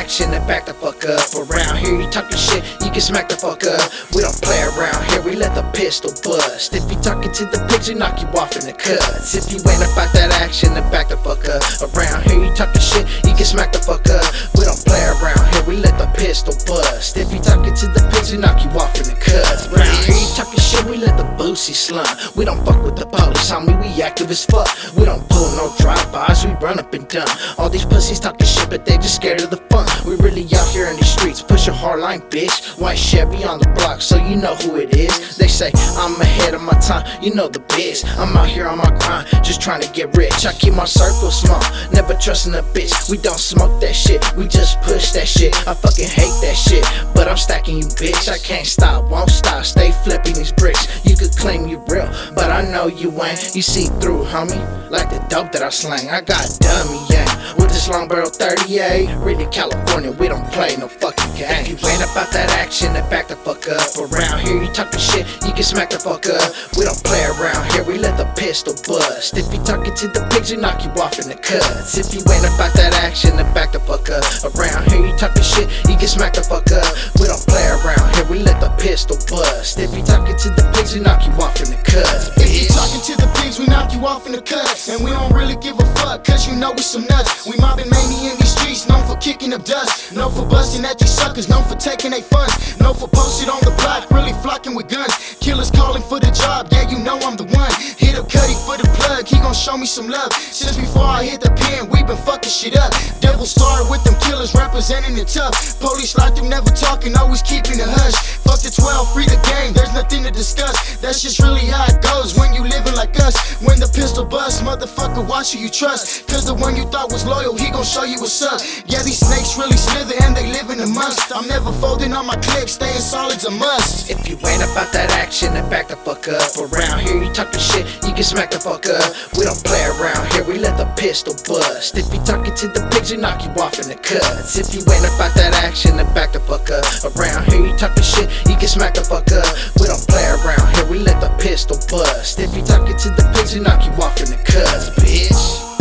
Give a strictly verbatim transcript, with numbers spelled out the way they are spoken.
action and back the fuck up. Around here you talking shit, you can smack the fuck up. We don't play around here, we let the pistol bust. If you talking to the pigs, we knock you off in the cuts. If you ain't about that action, then back the fuck up. Around here you talking shit, you can smack the fuck up. We don't play around here, we let the pistol bust. If you talking to the pigs, we knock you off in the cuts. Around here you talking shit, we let the boosie slum. We don't fuck with the police, homie, we active as fuck. We don't pull no drive-bys, we run up and down. All these pussies talking shit, but they just scared of the fun. We really out here in these streets, push a hard line, bitch. White Chevy on the block, so you know who it is. They say I'm ahead of my time, you know the biz. I'm out here on my grind, just trying to get rich. I keep my circle small, never trusting a bitch. We don't smoke that shit, we just push that shit. I fucking hate that shit, but I'm stacking you, bitch. I can't stop, won't stop, stay flipping these bricks. You could claim you real, but I know you ain't. You see through, homie, like the dope that I slang. I got dummy yang with this long barrel thirty-eight. Really California, we don't play no fucking game. If you ain't about that action, then back the fuck up. Around here you talking shit, you can smack the fuck up. We don't play around here, we let the pistol bust. If you talking to the pigs, we knock you off in the cuts. If you ain't about that action, then back the fuck up. Around here you talking shit, you can smack the fuck up. We don't play around here, we let the pistol bust. If you talking to the pigs, we knock you off in the cuts. If you talking to the pigs, we knock you off in the cuts. And we don't really give a fuck, cause you know we some nuts. We mobbing mainly in these streets, known for kicking up dust. Known for busting at these suckers, known for taking they funds. Known for posted on the block, really flocking with guns. Killers calling for the job, yeah you know I'm the one. Hit up Cuddy for the plug, he gon' show me some love. Since before I hit the pen, we been fucking shit up. Devil started with them killers, representing it tough. Police slide through, never talking, always keeping a hush. Fuck the twelve, free the game, there's nothing to discuss. That's just really how it goes when you living like us. When the pistol busts, motherfucker, watch who you trust. Cause the one you thought was loyal, he gon' show you what's up. Yeah, these snakes really slither and they live in the must. I'm never folding on my clip, staying solid's a must. If you ain't about that action, then back the fuck up. Around here you talking shit, you can smack the fuck up. We don't play around here, we let the pistol bust. If you talking to the pigs, we knock you off in the cuts. If you ain't about that action, then back the fuck up. Around here you talking shit, you can smack the fuck up. We don't play around here, we let the pistol bust. If you talking to the pigs, we knock you off in the cuts, bitch.